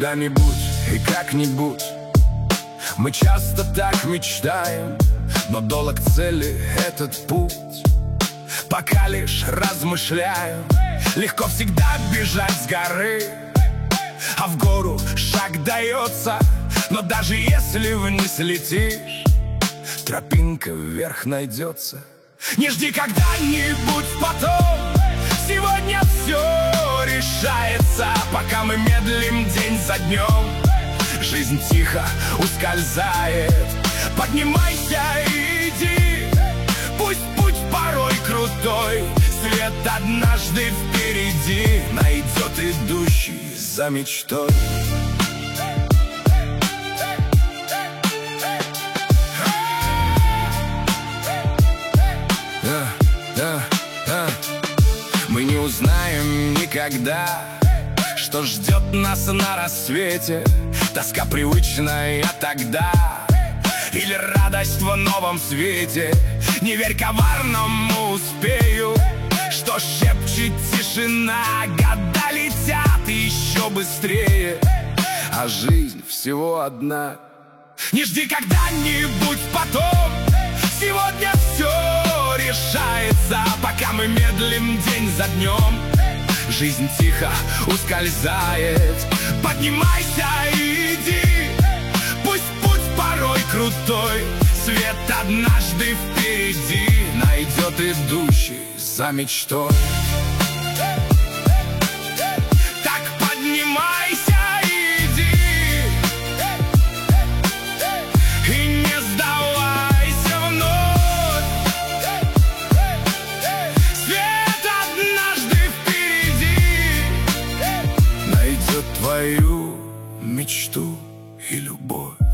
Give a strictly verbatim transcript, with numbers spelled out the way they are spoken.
когда-нибудь и как-нибудь. Мы часто так мечтаем, но долг цели этот путь. Пока лишь размышляю, легко всегда бежать с горы, а в гору шаг дается. Но даже если вниз летишь, тропинка вверх найдется. Не жди когда-нибудь потом, сегодня все решается. Пока мы медлим день за днем, жизнь тихо ускользает. Поднимайся и иди, пусть путь порой крутой, свет однажды впереди найдет идущий за мечтой. Да, да, да. Мы не узнаем никогда, что ждет нас на рассвете. Тоска привычная тогда или радость в новом свете. Не верь коварному успею, что шепчет тишина. Года летят еще быстрее, а жизнь всего одна. Не жди когда-нибудь потом, сегодня все решается. Пока мы медлим день за днем, жизнь тихо ускользает. Поднимайся и иди, пусть путь порой крутой, свет однажды впереди найдет идущий за мечтой. Так поднимайся и иди, и не сдавайся вновь. Свет однажды впереди найдет твою мечту и любовь.